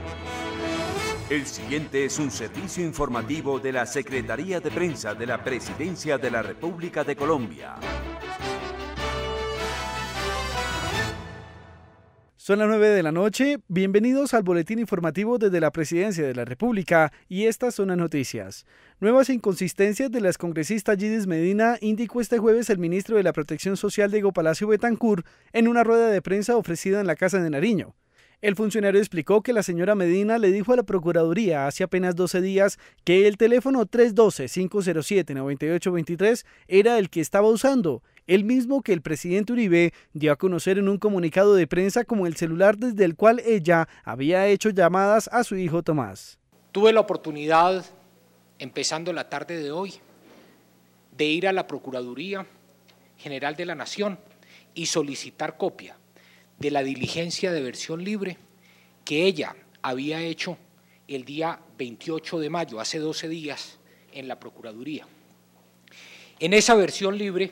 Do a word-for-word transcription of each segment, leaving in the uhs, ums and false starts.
El siguiente es un servicio informativo de la Secretaría de Prensa de la Presidencia de la República de Colombia. Son las nueve de la noche, bienvenidos al boletín informativo desde la Presidencia de la República y estas son las noticias. Nuevas inconsistencias de la excongresista Yidis Medina, indicó este jueves el ministro de la Protección Social Diego Palacio Betancur en una rueda de prensa ofrecida en la Casa de Nariño. El funcionario explicó que la señora Medina le dijo a la Procuraduría hace apenas doce días que el teléfono tres uno dos, cinco cero siete, nueve ocho dos tres era el que estaba usando, el mismo que el presidente Uribe dio a conocer en un comunicado de prensa como el celular desde el cual ella había hecho llamadas a su hijo Tomás. Tuve la oportunidad, empezando la tarde de hoy, de ir a la Procuraduría General de la Nación y solicitar copia de la diligencia de versión libre que ella había hecho el día veintiocho de mayo, hace doce días, en la Procuraduría. En esa versión libre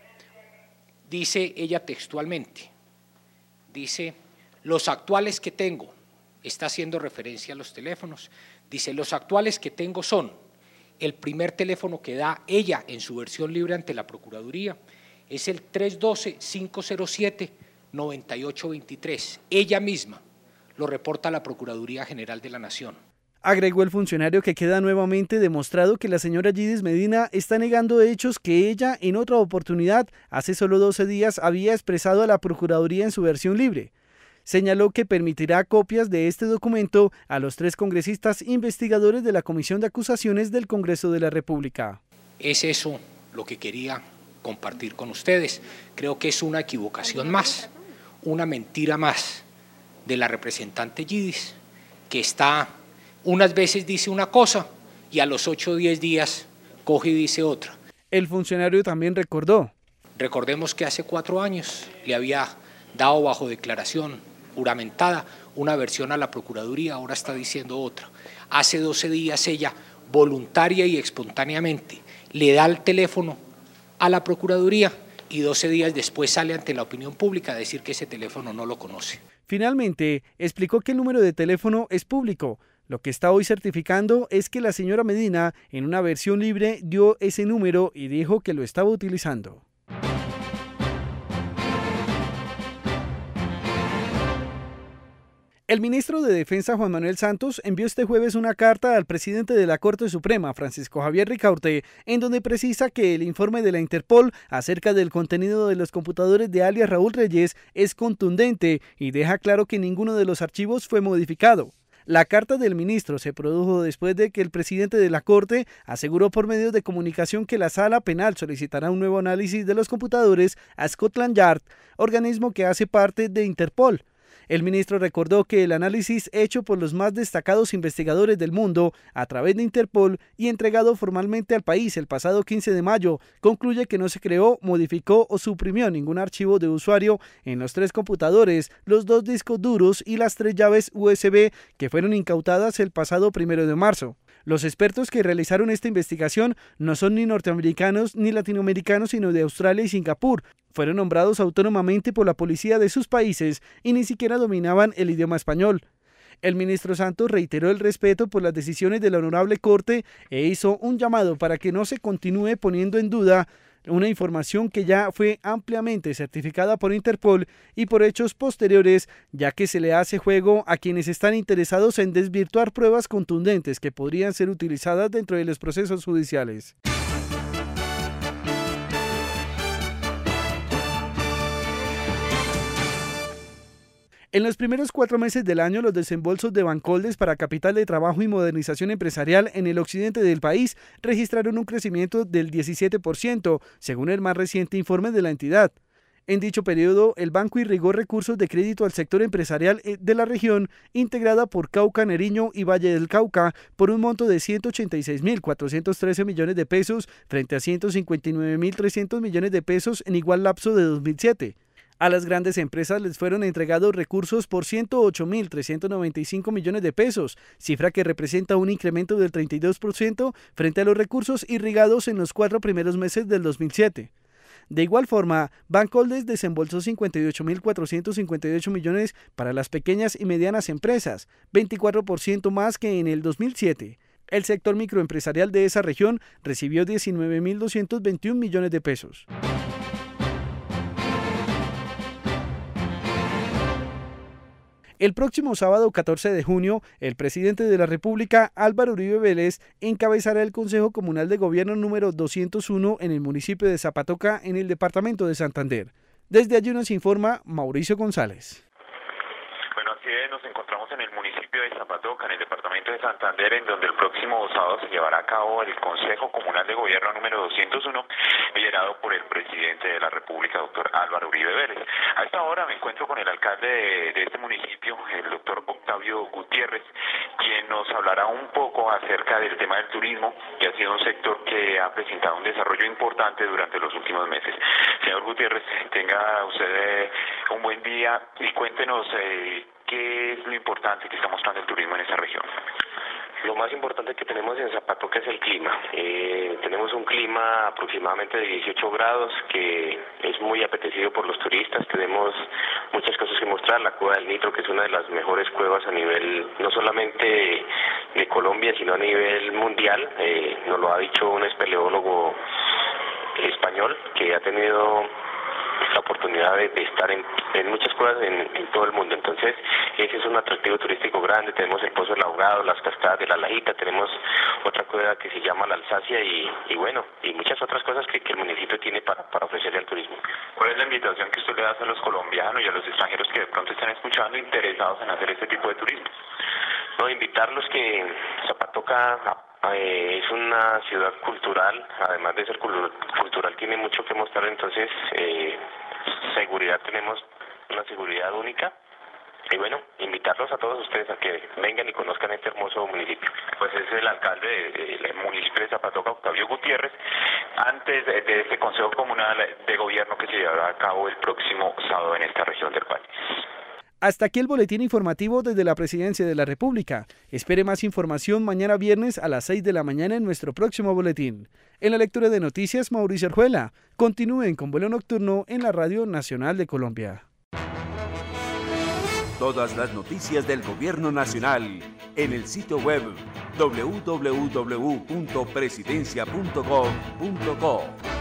dice ella textualmente, dice, los actuales que tengo, está haciendo referencia a los teléfonos, dice, los actuales que tengo son el primer teléfono que da ella en su versión libre ante la Procuraduría, es el tres uno dos, cinco cero siete, nueve ocho dos tres. Ella misma lo reporta a la Procuraduría General de la Nación. Agregó el funcionario que queda nuevamente demostrado que la señora Yidis Medina está negando hechos que ella en otra oportunidad, hace solo doce días, había expresado a la Procuraduría en su versión libre. Señaló que permitirá copias de este documento a los tres congresistas investigadores de la Comisión de Acusaciones del Congreso de la República. Es eso lo que quería compartir con ustedes. Creo que es una equivocación más, una mentira más de la representante Yidis, que está, unas veces dice una cosa y a los ocho o diez días coge y dice otra. El funcionario también recordó. Recordemos que hace cuatro años le había dado bajo declaración juramentada una versión a la Procuraduría, ahora está diciendo otra. Hace doce días ella, voluntaria y espontáneamente, le da el teléfono a la Procuraduría y doce días después sale ante la opinión pública a decir que ese teléfono no lo conoce. Finalmente, explicó que el número de teléfono es público. Lo que está hoy certificando es que la señora Medina, en una versión libre, dio ese número y dijo que lo estaba utilizando. El ministro de Defensa, Juan Manuel Santos, envió este jueves una carta al presidente de la Corte Suprema, Francisco Javier Ricaurte, en donde precisa que el informe de la Interpol acerca del contenido de los computadores de alias Raúl Reyes es contundente y deja claro que ninguno de los archivos fue modificado. La carta del ministro se produjo después de que el presidente de la Corte aseguró por medios de comunicación que la Sala Penal solicitará un nuevo análisis de los computadores a Scotland Yard, organismo que hace parte de Interpol. El ministro recordó que el análisis hecho por los más destacados investigadores del mundo a través de Interpol y entregado formalmente al país el pasado quince de mayo concluye que no se creó, modificó o suprimió ningún archivo de usuario en los tres computadores, los dos discos duros y las tres llaves U S B que fueron incautadas el pasado primero de marzo. Los expertos que realizaron esta investigación no son ni norteamericanos ni latinoamericanos, sino de Australia y Singapur. Fueron nombrados autónomamente por la policía de sus países y ni siquiera dominaban el idioma español. El ministro Santos reiteró el respeto por las decisiones de la Honorable Corte e hizo un llamado para que no se continúe poniendo en duda una información que ya fue ampliamente certificada por Interpol y por hechos posteriores, ya que se le hace juego a quienes están interesados en desvirtuar pruebas contundentes que podrían ser utilizadas dentro de los procesos judiciales. En los primeros cuatro meses del año, los desembolsos de Bancoldes para capital de trabajo y modernización empresarial en el occidente del país registraron un crecimiento del diecisiete por ciento, según el más reciente informe de la entidad. En dicho periodo, el banco irrigó recursos de crédito al sector empresarial de la región, integrada por Cauca, Nariño y Valle del Cauca, por un monto de ciento ochenta y seis mil cuatrocientos trece millones de pesos frente a ciento cincuenta y nueve mil trescientos millones de pesos en igual lapso de dos mil siete. A las grandes empresas les fueron entregados recursos por ciento ocho mil trescientos noventa y cinco millones de pesos, cifra que representa un incremento del treinta y dos por ciento frente a los recursos irrigados en los cuatro primeros meses del dos mil siete. De igual forma, Bancoldes desembolsó cincuenta y ocho mil cuatrocientos cincuenta y ocho millones para las pequeñas y medianas empresas, veinticuatro por ciento más que en el dos mil siete. El sector microempresarial de esa región recibió diecinueve mil doscientos veintiún millones de pesos. El próximo sábado catorce de junio, el presidente de la República, Álvaro Uribe Vélez, encabezará el Consejo Comunal de Gobierno número doscientos uno en el municipio de Zapatoca, en el departamento de Santander. Desde allí nos informa Mauricio González. Bueno, así es, nos encontramos en el municipio de Zapatoca, en el departamento de Santander, en donde el próximo sábado se llevará a cabo el Consejo Comunal de Gobierno número doscientos uno, liderado por el presidente de la República, doctor Álvaro Uribe Vélez. A esta hora me encuentro con el alcalde de, de este municipio, el doctor Octavio Gutiérrez, quien nos hablará un poco acerca del tema del turismo, que ha sido un sector que ha presentado un desarrollo importante durante los últimos meses. Señor Gutiérrez, tenga usted eh, un buen día y cuéntenos eh, qué es lo importante que está mostrando el turismo en esa región. Lo más importante que tenemos en Zapatoca es el clima. Eh, tenemos un clima aproximadamente de dieciocho grados que es muy apetecido por los turistas. Tenemos muchas cosas que mostrar. La Cueva del Nitro, que es una de las mejores cuevas a nivel no solamente de Colombia, sino a nivel mundial. Eh, nos lo ha dicho un espeleólogo español que ha tenido la oportunidad de, de estar en, en muchas cuevas en, en todo el mundo. Entonces, ese es un atractivo turístico grande. Tenemos el Pozo del Ahogado, las cascadas de la Lajita, tenemos otra cueva que se llama la Alsacia y, y bueno, y muchas otras cosas que, que el municipio tiene para, para ofrecerle al turismo. ¿Cuál es la invitación que usted le hace a los colombianos y a los extranjeros que de pronto están escuchando interesados en hacer este tipo de turismo? No, invitarlos que Zapatoca eh, es una ciudad cultural, además de ser cultural tiene mucho que mostrar, entonces eh, seguridad, tenemos una seguridad única. Y bueno, invitarlos a todos ustedes a que vengan y conozcan este hermoso municipio. Pues es el alcalde del municipio de Zapatoca, Octavio Gutiérrez, antes de, de este Consejo Comunal de Gobierno que se llevará a cabo el próximo sábado en esta región del país. Hasta aquí el boletín informativo desde la Presidencia de la República. Espere más información mañana viernes a las seis de la mañana en nuestro próximo boletín. En la lectura de noticias, Mauricio Arjuela. Continúen con vuelo nocturno en la Radio Nacional de Colombia. Todas las noticias del Gobierno Nacional en el sitio web doble u doble u doble u punto presidencia punto gov punto co.